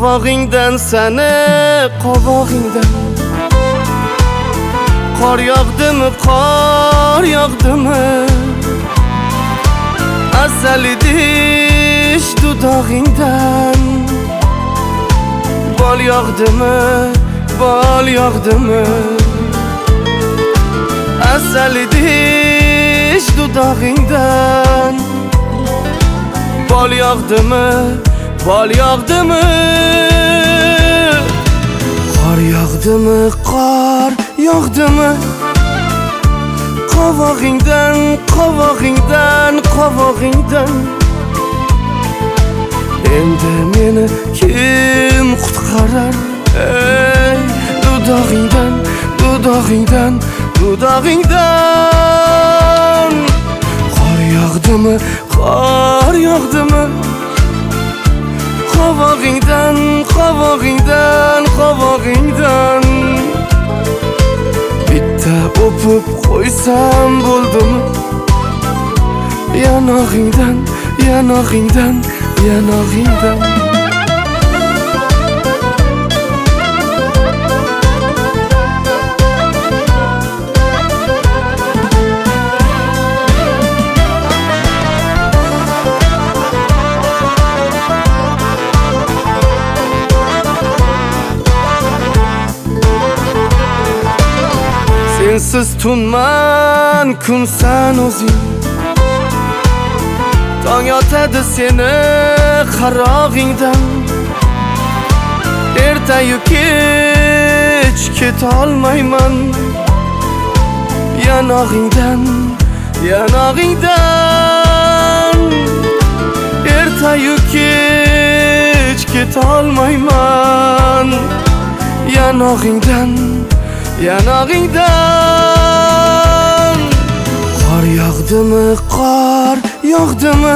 qovog'ingdan sani qovog'ingdan qor yog'dimi, qor yog'dimi? Asal idish dudog'ingdan bol yog'dimi, bol yog'dimi? Asal idish dudog'ingdan bol yog'dimi, bol yog'dimi? Qor yog'dimi, qor yog'dimi? Qovog'ingdan, qovog'ingdan, qovog'ingdan endi meni kim qutqarar? Ey dudog'ingdan, dudog'ingdan, dudog'ingdan qor yog'dimi, qor yog'dimi? Qovog'ingdan, qovog'ingdan, qovog'ingdan bitta o'pib qo'ysam bo'ldimi? Yanog'ingdan, yanog'ingdan, yanog'ingdan sensiz tunman, kunsan o'zing. Tong yotadi seni qarog'ingdan. Ertayu kech ketolmayman yanog'ingdan, yanog'ingdan. Ertayu kech ketolmayman yanog'ingdan, yanog'ingdan. Qor yog'dimi, qor yog'dimi?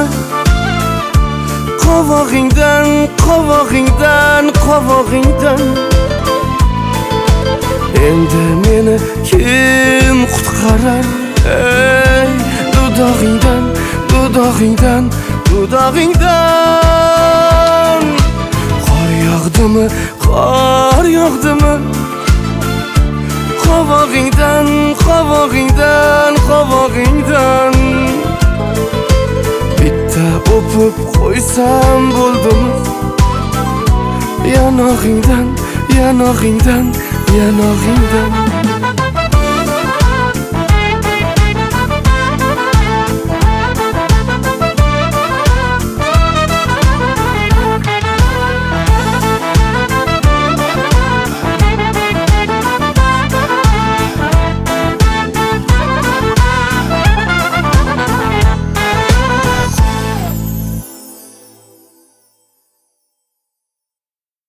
Qovog'ingdan, qovog'ingdan, qovog'ingdan endi meni kim qutqarar? Ey dudog'ingdan, dudog'ingdan, dudog'ingdan qor yog'dimi, qor yog'dimi? Qovog'ingdan, qovog'ingdan, qovog'ingdan bitta o'pib qo'ysam bo'ldimi? Yanog'ingdan, yanog'ingdan, yanog'ingdan